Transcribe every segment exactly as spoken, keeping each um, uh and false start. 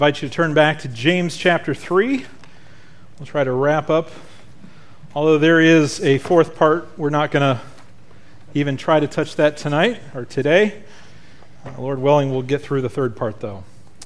I invite you to turn back to James chapter three. We'll try to wrap up. Although there is a fourth part, we're not going to even try to touch that tonight or today. Uh, Lord willing, we'll get through the third part, though.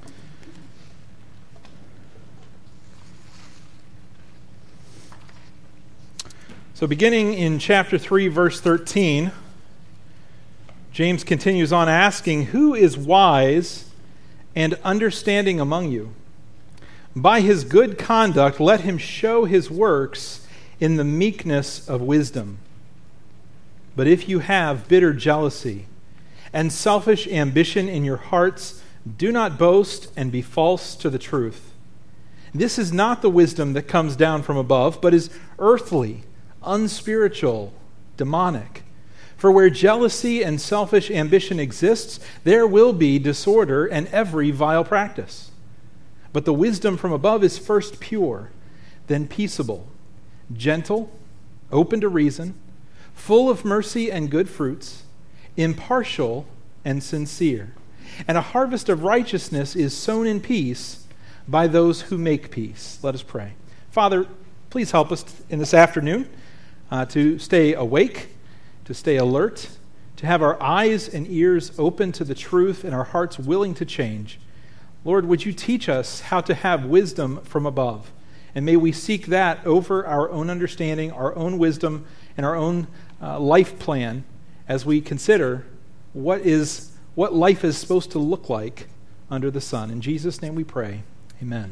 So beginning in chapter three, verse thirteen, James continues on asking, "Who is wise and understanding among you? By his good conduct, let him show his works in the meekness of wisdom. But if you have bitter jealousy and selfish ambition in your hearts, do not boast and be false to the truth. This is not the wisdom that comes down from above, but is earthly, unspiritual, demonic. For where jealousy and selfish ambition exists, there will be disorder and every vile practice. But the wisdom from above is first pure, then peaceable, gentle, open to reason, full of mercy and good fruits, impartial and sincere. And a harvest of righteousness is sown in peace by those who make peace." Let us pray. Father, please help us in this afternoon uh, to stay awake, to stay alert, to have our eyes and ears open to the truth and our hearts willing to change. Lord, would you teach us how to have wisdom from above? And may we seek that over our own understanding, our own wisdom, and our own uh, life plan as we consider what is what life is supposed to look like under the sun. In Jesus' name we pray. Amen.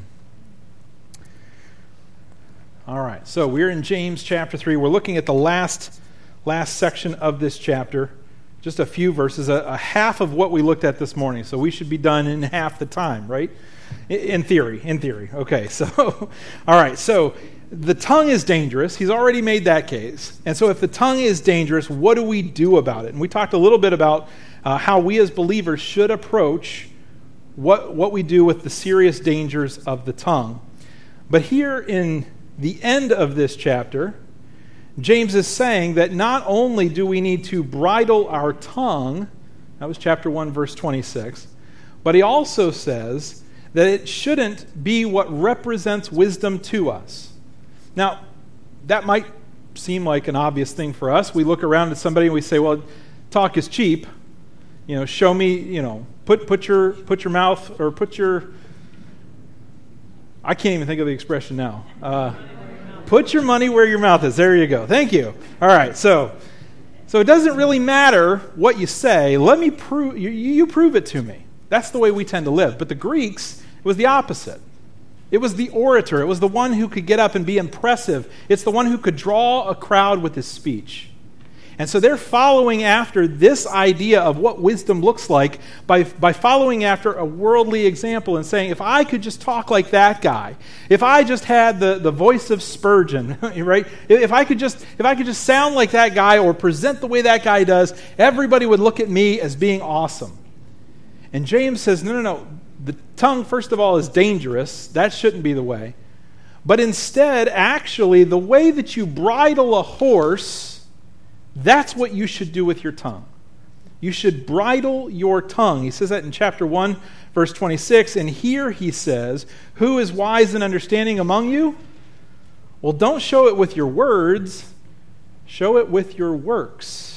All right, so we're in James chapter three. We're looking at the last last section of this chapter, just a few verses, a, a half of what we looked at this morning. So we should be done in half the time, right? In, in theory, in theory. Okay, so, all right, so the tongue is dangerous. He's already made that case. And so if the tongue is dangerous, what do we do about it? And we talked a little bit about uh, how we as believers should approach what, what we do with the serious dangers of the tongue. But here in the end of this chapter, James is saying that not only do we need to bridle our tongue, that was chapter one, verse twenty-six, but he also says that it shouldn't be what represents wisdom to us. Now, that might seem like an obvious thing for us. We look around at somebody and we say, well, talk is cheap. You know, show me, you know, put put your put your mouth or put your, I can't even think of the expression now. Uh, Put your money where your mouth is. There you go. Thank you. All right. So, so it doesn't really matter what you say. Let me prove you, you prove it to me. That's the way we tend to live. But the Greeks, it was the opposite. It was the orator. It was the one who could get up and be impressive. It's the one who could draw a crowd with his speech. And so they're following after this idea of what wisdom looks like by, by following after a worldly example and saying, if I could just talk like that guy, if I just had the, the voice of Spurgeon, right? If I could just if I could just sound like that guy or present the way that guy does, everybody would look at me as being awesome. And James says, no, no, no. The tongue, first of all, is dangerous. That shouldn't be the way. But instead, actually, the way that you bridle a horse, that's what you should do with your tongue. You should bridle your tongue. He says that in chapter one, verse twenty-six. And here he says, "Who is wise and understanding among you?" Well, don't show it with your words. Show it with your works.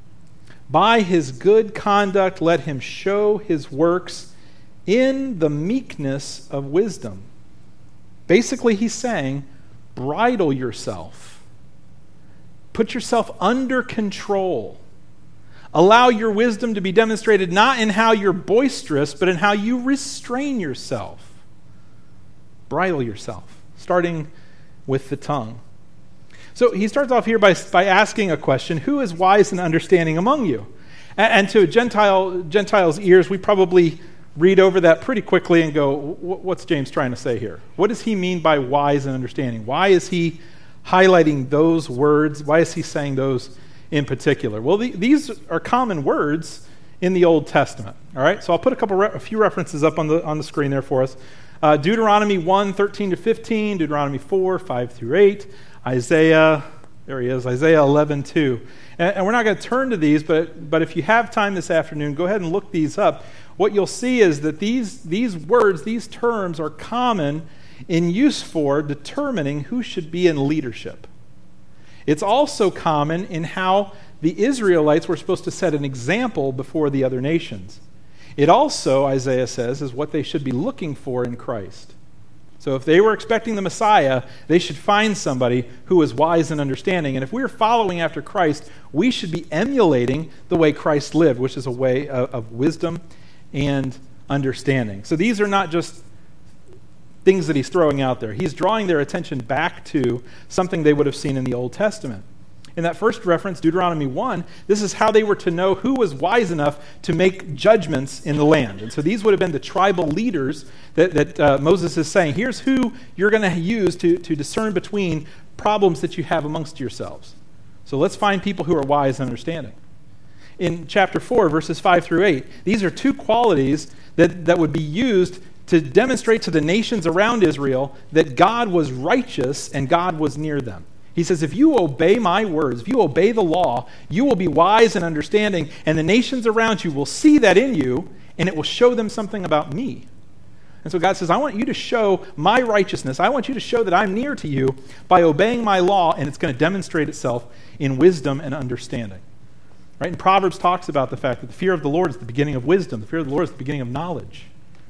By his good conduct, let him show his works in the meekness of wisdom. Basically, he's saying, bridle yourself. Put yourself under control. Allow your wisdom to be demonstrated not in how you're boisterous, but in how you restrain yourself. Bridle yourself, starting with the tongue. So he starts off here by, by asking a question, who is wise and understanding among you? And, and to Gentile Gentiles' ears, we probably read over that pretty quickly and go, what's James trying to say here? What does he mean by wise and understanding? Why is he highlighting those words? Why is he saying those in particular? Well, the, these are common words in the Old Testament. All right, so I'll put a couple, re- a few references up on the on the screen there for us. Uh, Deuteronomy one, thirteen to fifteen, Deuteronomy four, five through eight, Isaiah, there he is, Isaiah eleven, two. And, and we're not going to turn to these, but but if you have time this afternoon, go ahead and look these up. what you'll see is that these, these words, these terms are common in use for determining who should be in leadership. It's also common in how the Israelites were supposed to set an example before the other nations. It also, Isaiah says, is what they should be looking for in Christ. So if they were expecting the Messiah, they should find somebody who is wise and understanding. And if we're following after Christ, we should be emulating the way Christ lived, which is a way of, of wisdom and understanding. So these are not just things that he's throwing out there. He's drawing their attention back to something they would have seen in the Old Testament. In that first reference, Deuteronomy one, this is how they were to know who was wise enough to make judgments in the land. And so these would have been the tribal leaders that, that uh, Moses is saying, here's who you're going to use to, to discern between problems that you have amongst yourselves. So let's find people who are wise and understanding. In chapter four, verses five through eight, these are two qualities that, that would be used to demonstrate to the nations around Israel that God was righteous and God was near them. He says, if you obey my words, if you obey the law, you will be wise and understanding, and the nations around you will see that in you, and it will show them something about me. And so God says, I want you to show my righteousness. I want you to show that I'm near to you by obeying my law, and it's going to demonstrate itself in wisdom and understanding. Right? And Proverbs talks about the fact that the fear of the Lord is the beginning of wisdom. The fear of the Lord is the beginning of knowledge.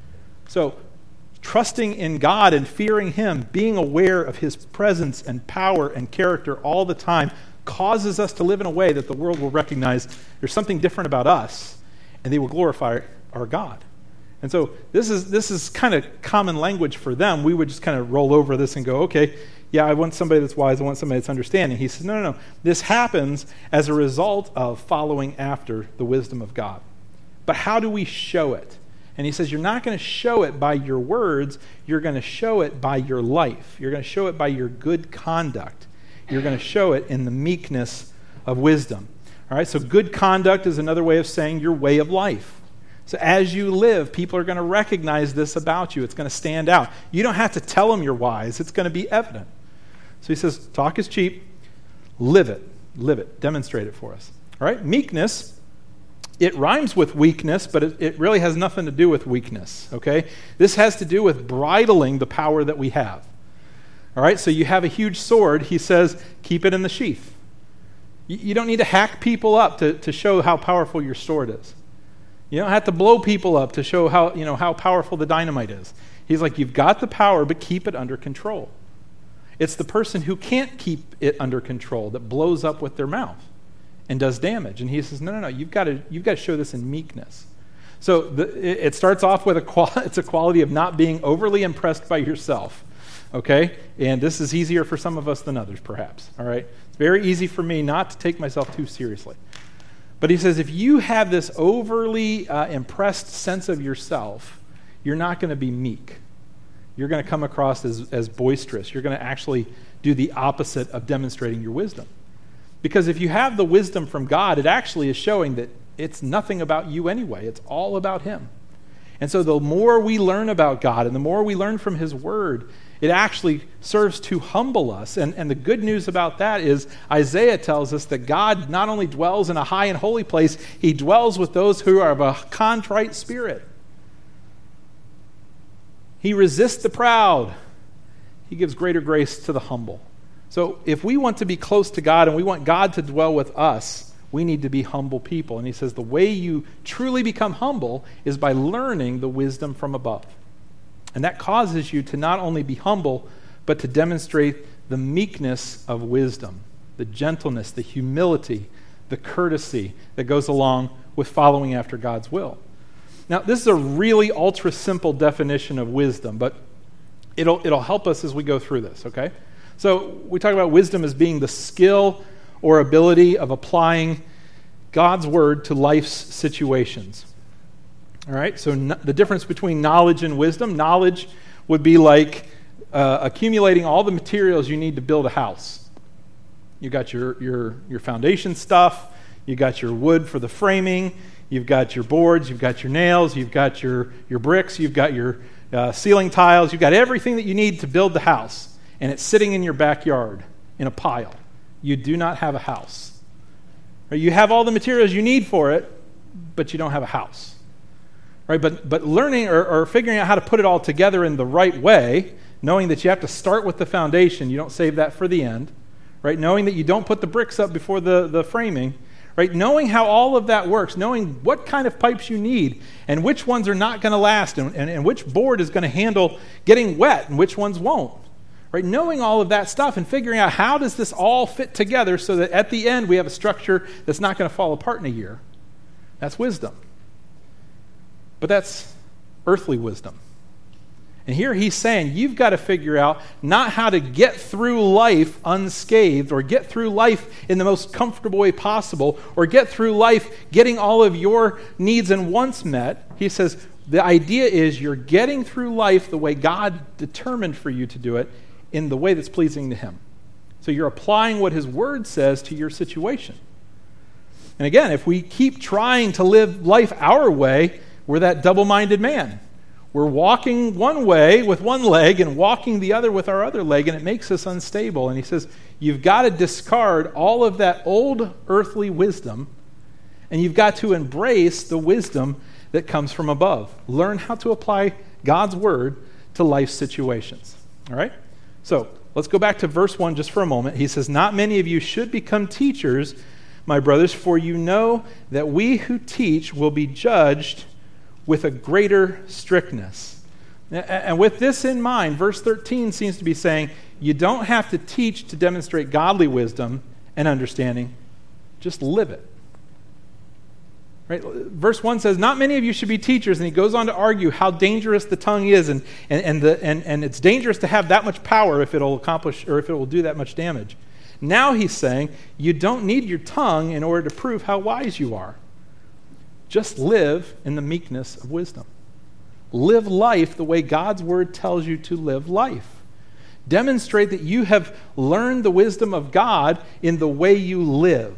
So, trusting in God and fearing him, being aware of his presence and power and character all the time, causes us to live in a way that the world will recognize there's something different about us, and they will glorify our God. And so this is this is kind of common language for them. We would just kind of roll over this and go, okay, yeah, I want somebody that's wise, I want somebody that's understanding. He says, no, no, no. This happens as a result of following after the wisdom of God. But how do we show it? And he says, you're not going to show it by your words, you're going to show it by your life. You're going to show it by your good conduct. You're going to show it in the meekness of wisdom. All right, so good conduct is another way of saying your way of life. So as you live, people are going to recognize this about you. It's going to stand out. You don't have to tell them you're wise. It's going to be evident. So he says, talk is cheap. Live it. Live it. Demonstrate it for us. All right, meekness. It rhymes with weakness, but it, it really has nothing to do with weakness, okay? This has to do with bridling the power that we have. All right, so you have a huge sword. He says, keep it in the sheath. You, you don't need to hack people up to, to show how powerful your sword is. You don't have to blow people up to show how, you know, how powerful the dynamite is. He's like, you've got the power, but keep it under control. It's the person who can't keep it under control that blows up with their mouth and does damage. And he says, no, no, no, you've got to you've got to show this in meekness. So the, it, it starts off with a qual- it's a quality of not being overly impressed by yourself, okay? And this is easier for some of us than others, perhaps, all right? It's very easy for me not to take myself too seriously. But he says, if you have this overly uh, impressed sense of yourself, you're not going to be meek. You're going to come across as, as boisterous. You're going to actually do the opposite of demonstrating your wisdom. Because if you have the wisdom from God, it actually is showing that it's nothing about you anyway. It's all about him. And so the more we learn about God and the more we learn from his word, it actually serves to humble us. And, and the good news about that is Isaiah tells us that God not only dwells in a high and holy place, he dwells with those who are of a contrite spirit. He resists the proud. He gives greater grace to the humble. So if we want to be close to God and we want God to dwell with us, we need to be humble people. And he says the way you truly become humble is by learning the wisdom from above. And that causes you to not only be humble, but to demonstrate the meekness of wisdom, the gentleness, the humility, the courtesy that goes along with following after God's will. Now, this is a really ultra simple definition of wisdom, but it'll it'll help us as we go through this, okay? So we talk about wisdom as being the skill or ability of applying God's word to life's situations. All right, so no, the difference between knowledge and wisdom, knowledge would be like uh, accumulating all the materials you need to build a house. You got your, your, your foundation stuff, you got your wood for the framing, you've got your boards, you've got your nails, you've got your, your bricks, you've got your uh, ceiling tiles, you've got everything that you need to build the house. And it's sitting in your backyard in a pile. You do not have a house. Or you have all the materials you need for it, but you don't have a house. right? But but learning or, or figuring out how to put it all together in the right way, knowing that you have to start with the foundation, you don't save that for the end, right? Knowing that you don't put the bricks up before the, the framing, right? Knowing how all of that works, knowing what kind of pipes you need and which ones are not going to last and, and, and which board is going to handle getting wet and which ones won't, right? Knowing all of that stuff and figuring out how does this all fit together so that at the end we have a structure that's not going to fall apart in a year. That's wisdom. But that's earthly wisdom. And here he's saying you've got to figure out not how to get through life unscathed or get through life in the most comfortable way possible or get through life getting all of your needs and wants met. He says the idea is you're getting through life the way God determined for you to do it in the way that's pleasing to him. So you're applying what his word says to your situation. And again, if we keep trying to live life our way, we're that double-minded man. We're walking one way with one leg and walking the other with our other leg, and it makes us unstable. And he says, you've got to discard all of that old earthly wisdom, and you've got to embrace the wisdom that comes from above. Learn how to apply God's word to life situations. All right? So let's go back to verse one just for a moment. He says, not many of you should become teachers, my brothers, for you know that we who teach will be judged with a greater strictness. And with this in mind, verse thirteen seems to be saying, you don't have to teach to demonstrate godly wisdom and understanding. Just live it. Right? Verse one says, not many of you should be teachers, and he goes on to argue how dangerous the tongue is, and, and, and, the, and, and it's dangerous to have that much power if it'll accomplish or if it will do that much damage. Now he's saying, you don't need your tongue in order to prove how wise you are. Just live in the meekness of wisdom. Live life the way God's word tells you to live life. Demonstrate that you have learned the wisdom of God in the way you live,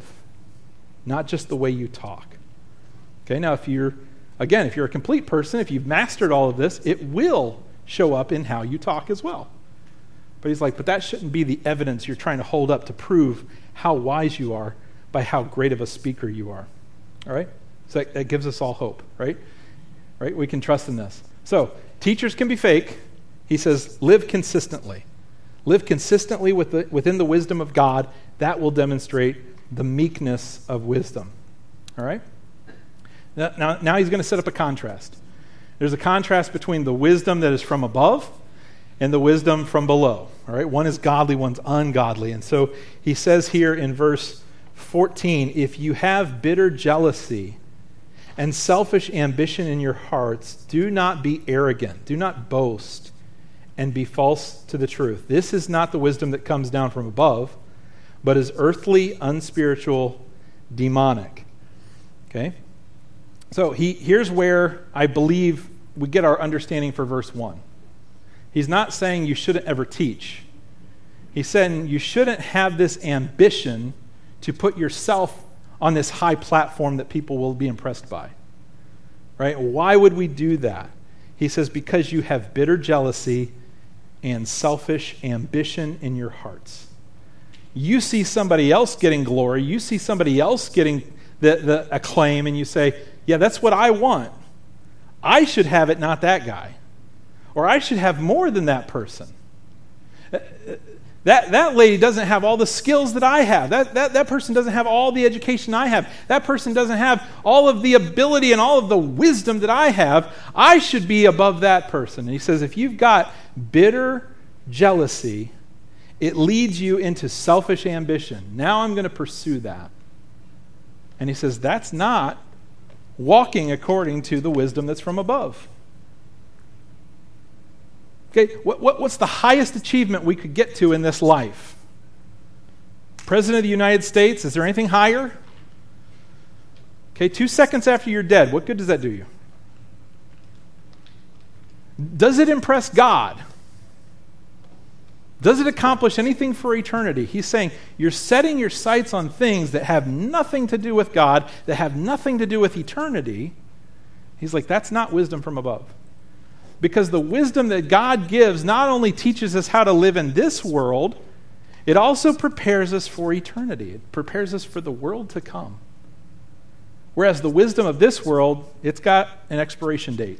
not just the way you talk. Okay, now if you're, again, if you're a complete person, if you've mastered all of this, it will show up in how you talk as well. But he's like, but that shouldn't be the evidence you're trying to hold up to prove how wise you are by how great of a speaker you are. All right? So that, that gives us all hope, right? Right? We can trust in this. So, teachers can be fake. He says, live consistently. Live consistently with the, within the wisdom of God. That will demonstrate the meekness of wisdom. All right? Now, now, now he's going to set up a contrast. There's a contrast between the wisdom that is from above and the wisdom from below. All right? One is godly, one's ungodly. And so he says here in verse fourteen, if you have bitter jealousy and selfish ambition in your hearts, do not be arrogant, do not boast, and be false to the truth. This is not the wisdom that comes down from above, but is earthly, unspiritual, demonic. Okay? So he, here's where I believe we get our understanding for verse one. He's not saying you shouldn't ever teach. He's saying you shouldn't have this ambition to put yourself on this high platform that people will be impressed by. Right? Why would we do that? He says, because you have bitter jealousy and selfish ambition in your hearts. You see somebody else getting glory, you see somebody else getting the, the acclaim, and you say, yeah, that's what I want. I should have it, not that guy. Or I should have more than that person. That, that lady doesn't have all the skills that I have. That, that, that person doesn't have all the education I have. That person doesn't have all of the ability and all of the wisdom that I have. I should be above that person. And he says, if you've got bitter jealousy, it leads you into selfish ambition. Now I'm going to pursue that. And he says, that's not walking according to the wisdom that's from above. Okay, what, what, what's the highest achievement we could get to in this life? President of the United States, is there anything higher? Okay, two seconds after you're dead, what good does that do you? Does it impress God? Does it accomplish anything for eternity? He's saying you're setting your sights on things that have nothing to do with God, that have nothing to do with eternity. He's like, that's not wisdom from above. Because the wisdom that God gives not only teaches us how to live in this world, it also prepares us for eternity. It prepares us for the world to come. Whereas the wisdom of this world, it's got an expiration date.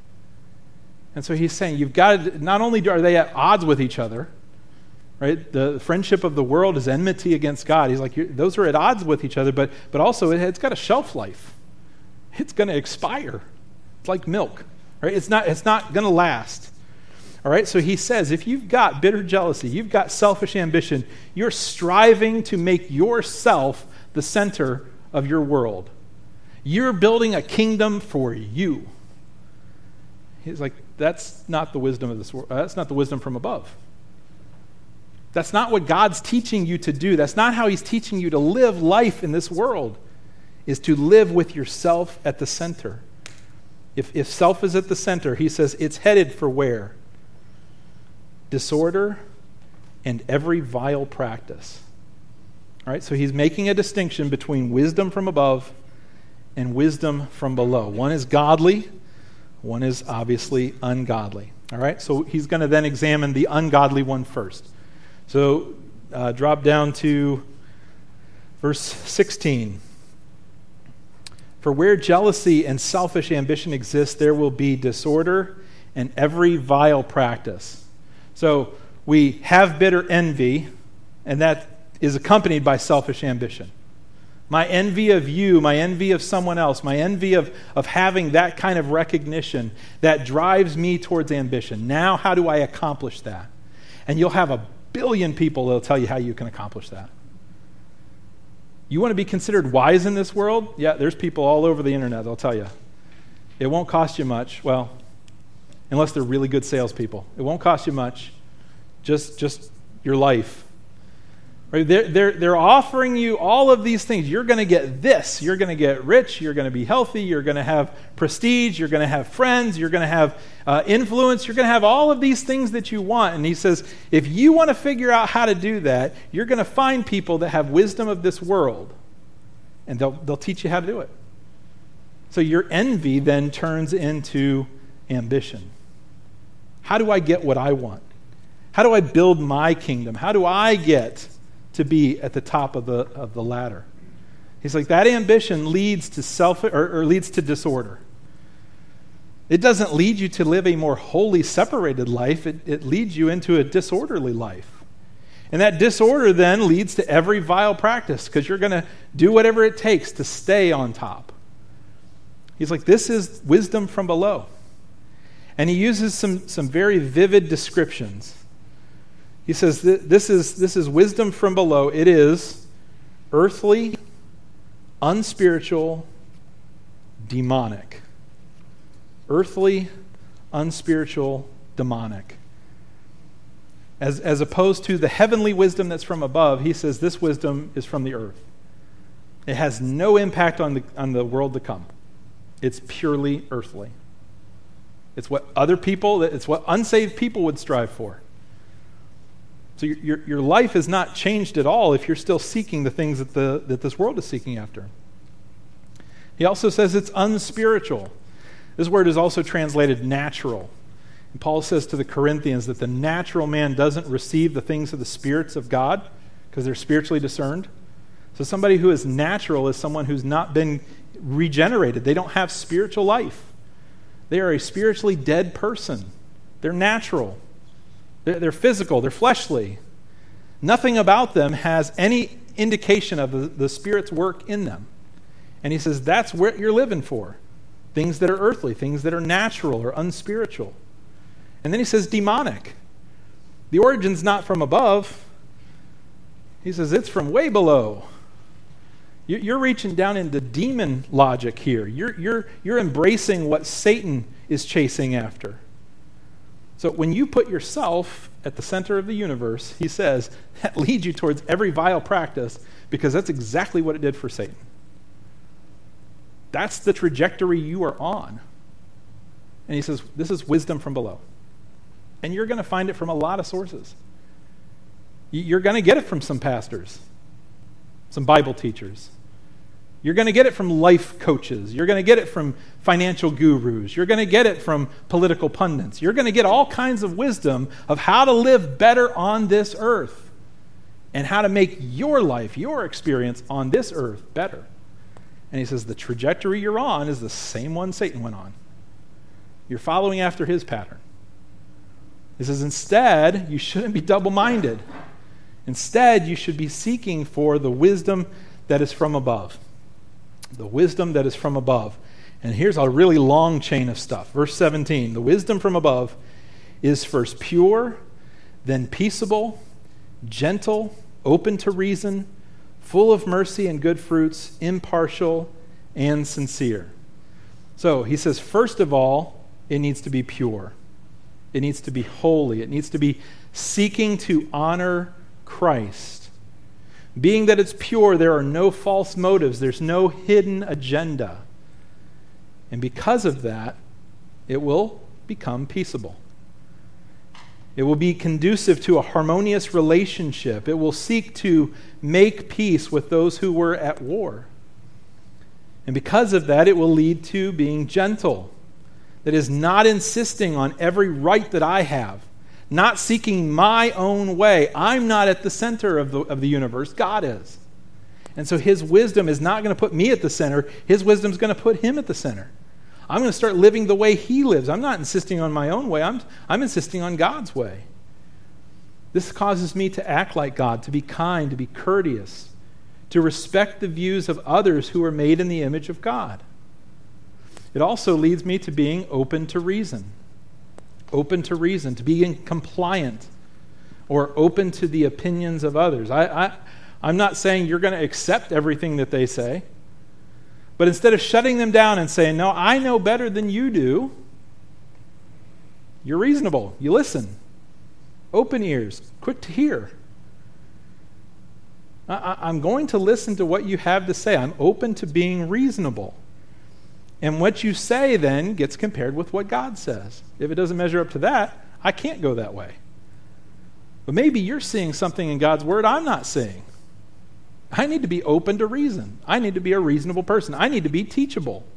And so he's saying you've got to, not only are they at odds with each other, right? The friendship of the world is enmity against God. He's like, those are at odds with each other, but, but also it, it's got a shelf life. It's going to expire. It's like milk, right? It's not, it's not going to last. All right, so he says, if you've got bitter jealousy, you've got selfish ambition, you're striving to make yourself the center of your world. You're building a kingdom for you. He's like, that's not the wisdom of this world. That's not the wisdom from above. That's not what God's teaching you to do. That's not how he's teaching you to live life in this world, is to live with yourself at the center. If, if self is at the center, he says it's headed for where? Disorder and every vile practice. All right, so he's making a distinction between wisdom from above and wisdom from below. One is godly, one is obviously ungodly. All right, so he's going to then examine the ungodly one first. So uh, drop down to verse sixteen. For where jealousy and selfish ambition exist, there will be disorder and every vile practice. So we have bitter envy, and that is accompanied by selfish ambition. My envy of you, my envy of someone else, my envy of, of having that kind of recognition, that drives me towards ambition. Now, how do I accomplish that? And you'll have a billion people that'll tell you how you can accomplish that. You want to be considered wise in this world? Yeah, there's people all over the internet that'll tell you. It won't cost you much. Well, unless they're really good salespeople. It won't cost you much. Just, just your life. Right? They're, they're, they're offering you all of these things. You're going to get this. You're going to get rich. You're going to be healthy. You're going to have prestige. You're going to have friends. You're going to have uh, influence. You're going to have all of these things that you want. And he says, if you want to figure out how to do that, you're going to find people that have wisdom of this world. And they'll, they'll teach you how to do it. So your envy then turns into ambition. How do I get what I want? How do I build my kingdom? How do I get to be at the top of the of the ladder? He's like, that ambition leads to self or, or leads to disorder. It doesn't lead you to live a more wholly separated life. It, it leads you into a disorderly life. And that disorder then leads to every vile practice, because you're going to do whatever it takes to stay on top. He's like, this is wisdom from below. And he uses some, some very vivid descriptions. He says, this is, this is wisdom from below. It is earthly, unspiritual, demonic. Earthly, unspiritual, demonic. As, as opposed to the heavenly wisdom that's from above, he says this wisdom is from the earth. It has no impact on the, on the world to come. It's purely earthly. It's what other people, it's what unsaved people would strive for. So your, your, your life is not changed at all if you're still seeking the things that, the, that this world is seeking after. He also says it's unspiritual. This word is also translated natural. And Paul says to the Corinthians that the natural man doesn't receive the things of the spirits of God because they're spiritually discerned. So somebody who is natural is someone who's not been regenerated. They don't have spiritual life. They are a spiritually dead person. They're natural. They're, they're physical. They're fleshly. Nothing about them has any indication of the, the Spirit's work in them. And he says that's what you're living for. Things that are earthly, things that are natural or unspiritual. And then he says demonic. The origin's not from above. He says it's from way below. You're reaching down into demon logic here. You're, you're, you're embracing what Satan is chasing after. So when you put yourself at the center of the universe, he says, that leads you towards every vile practice, because that's exactly what it did for Satan. That's the trajectory you are on. And he says, this is wisdom from below. And you're going to find it from a lot of sources. You're going to get it from some pastors, some Bible teachers. You're going to get it from life coaches. You're going to get it from financial gurus. You're going to get it from political pundits. You're going to get all kinds of wisdom of how to live better on this earth and how to make your life, your experience on this earth better. And he says, the trajectory you're on is the same one Satan went on. You're following after his pattern. He says, instead, you shouldn't be double-minded. Instead, you should be seeking for the wisdom that is from above. The wisdom that is from above. And here's a really long chain of stuff. Verse seventeen, the wisdom from above is first pure, then peaceable, gentle, open to reason, full of mercy and good fruits, impartial and sincere. So he says, first of all, it needs to be pure. It needs to be holy. It needs to be seeking to honor Christ. Being that it's pure, there are no false motives. There's no hidden agenda. And because of that, it will become peaceable. It will be conducive to a harmonious relationship. It will seek to make peace with those who were at war. And because of that, it will lead to being gentle. That is, not insisting on every right that I have. Not seeking my own way. I'm not at the center of the, of the universe. God is. And so his wisdom is not going to put me at the center. His wisdom is going to put him at the center. I'm going to start living the way he lives. I'm not insisting on my own way. I'm, I'm insisting on God's way. This causes me to act like God, to be kind, to be courteous, to respect the views of others who are made in the image of God. It also leads me to being open to reason. Open to reason, to being compliant, or open to the opinions of others. I, I, I'm not saying you're going to accept everything that they say. But instead of shutting them down and saying, no, I know better than you do, you're reasonable. You listen. Open ears. Quick to hear. I, I'm going to listen to what you have to say. I'm open to being reasonable. And what you say then gets compared with what God says. If it doesn't measure up to that, I can't go that way. But maybe you're seeing something in God's word I'm not seeing. I need to be open to reason. I need to be a reasonable person. I need to be teachable.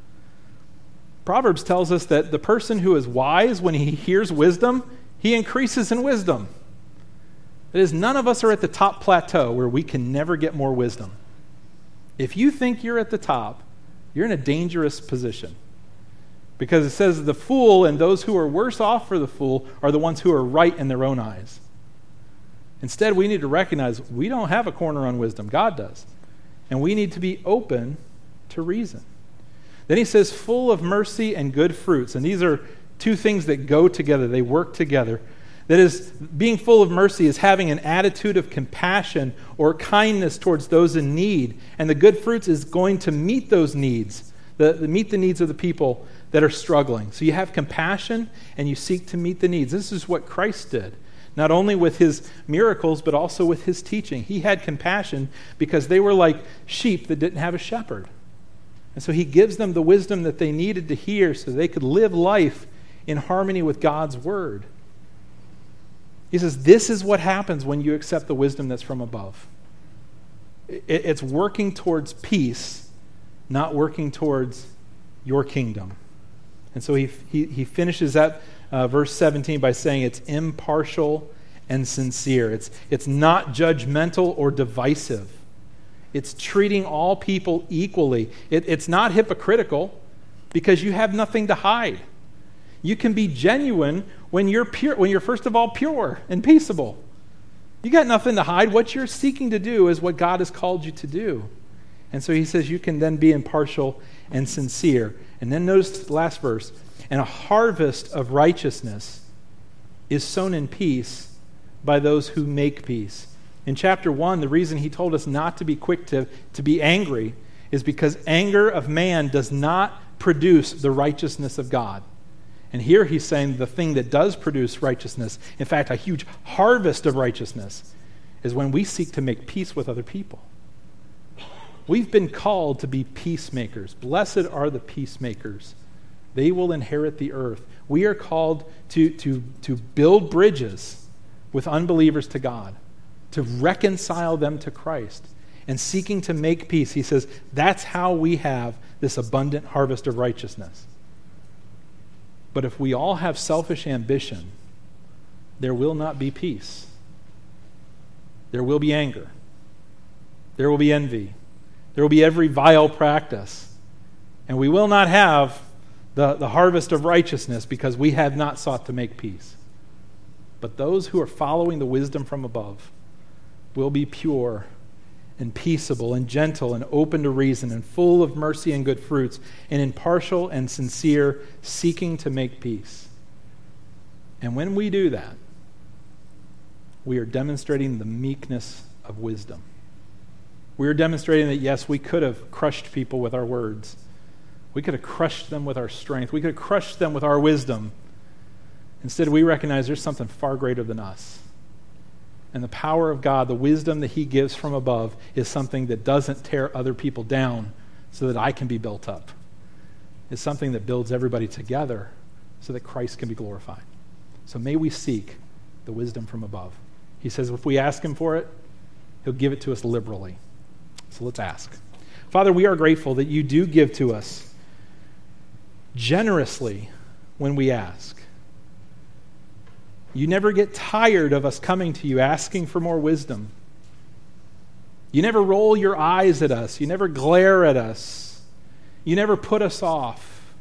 Proverbs tells us that the person who is wise, when he hears wisdom, he increases in wisdom. That is, none of us are at the top plateau where we can never get more wisdom. If you think you're at the top, you're in a dangerous position. Because it says the fool and those who are worse off for the fool are the ones who are right in their own eyes. Instead, we need to recognize we don't have a corner on wisdom. God does. And we need to be open to reason. Then he says, full of mercy and good fruits. And these are two things that go together. They work together. That is, being full of mercy is having an attitude of compassion or kindness towards those in need. And the good fruits is going to meet those needs, the, the meet the needs of the people that are struggling. So you have compassion and you seek to meet the needs. This is what Christ did. Not only with his miracles, but also with his teaching. He had compassion because they were like sheep that didn't have a shepherd. And so he gives them the wisdom that they needed to hear so they could live life in harmony with God's word. He says, this is what happens when you accept the wisdom that's from above. It's working towards peace, not working towards your kingdom. And so he, he, he finishes that Uh, verse seventeen by saying it's impartial and sincere. It's, it's not judgmental or divisive. It's treating all people equally. It, it's not hypocritical because you have nothing to hide. You can be genuine when you're pure, when you're first of all pure and peaceable. You got nothing to hide. What you're seeking to do is what God has called you to do. And so he says you can then be impartial and sincere. And then notice the last verse. And a harvest of righteousness is sown in peace by those who make peace. In chapter one, the reason he told us not to be quick to, to be angry is because anger of man does not produce the righteousness of God. And here he's saying the thing that does produce righteousness, in fact, a huge harvest of righteousness, is when we seek to make peace with other people. We've been called to be peacemakers. Blessed are the peacemakers. They will inherit the earth. We are called to, to, to build bridges with unbelievers to God, to reconcile them to Christ, and seeking to make peace. He says that's how we have this abundant harvest of righteousness. But if we all have selfish ambition, there will not be peace. There will be anger. There will be envy. There will be every vile practice. And we will not have the, the harvest of righteousness because we have not sought to make peace. But those who are following the wisdom from above will be pure and peaceable and gentle and open to reason and full of mercy and good fruits and impartial and sincere, seeking to make peace. And when we do that, we are demonstrating the meekness of wisdom. We are demonstrating that, yes, we could have crushed people with our words. We could have crushed them with our strength. We could have crushed them with our wisdom. Instead, we recognize there's something far greater than us. And the power of God, the wisdom that he gives from above, is something that doesn't tear other people down so that I can be built up. It's something that builds everybody together so that Christ can be glorified. So may we seek the wisdom from above. He says if we ask him for it, he'll give it to us liberally. So let's ask. Father, we are grateful that you do give to us generously when we ask. You never get tired of us coming to you asking for more wisdom. You never roll your eyes at us. You never glare at us. You never put us off.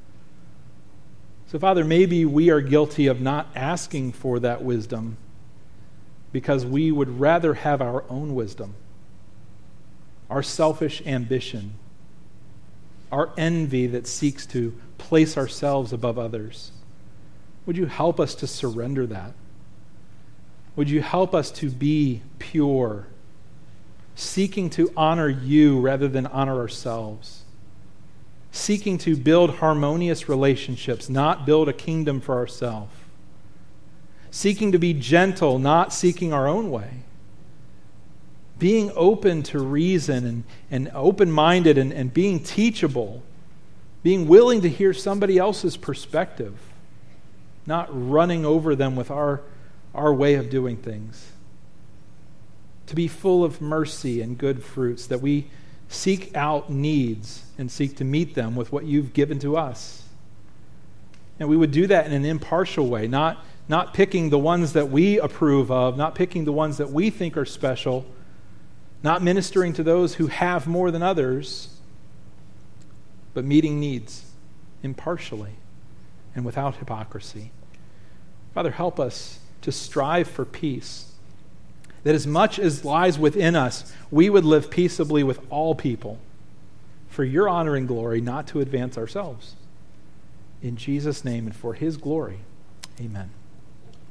So, Father, maybe we are guilty of not asking for that wisdom because we would rather have our own wisdom, our selfish ambition, our envy that seeks to place ourselves above others. Would you help us to surrender that? Would you help us to be pure, seeking to honor you rather than honor ourselves, seeking to build harmonious relationships, not build a kingdom for ourselves, seeking to be gentle, not seeking our own way, being open to reason and, and open-minded and, and being teachable, being willing to hear somebody else's perspective, not running over them with our, our way of doing things. To be full of mercy and good fruits, that we seek out needs and seek to meet them with what you've given to us. And we would do that in an impartial way, not, not picking the ones that we approve of, not picking the ones that we think are special, not ministering to those who have more than others, but meeting needs impartially and without hypocrisy. Father, help us to strive for peace, that as much as lies within us, we would live peaceably with all people for your honor and glory, not to advance ourselves. In Jesus' name and for his glory, amen.